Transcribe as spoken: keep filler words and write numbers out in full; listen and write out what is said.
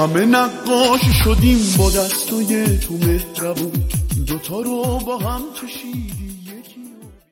همه نقاش شدیم با دستای تو مهربون، دوتا رو با هم کشید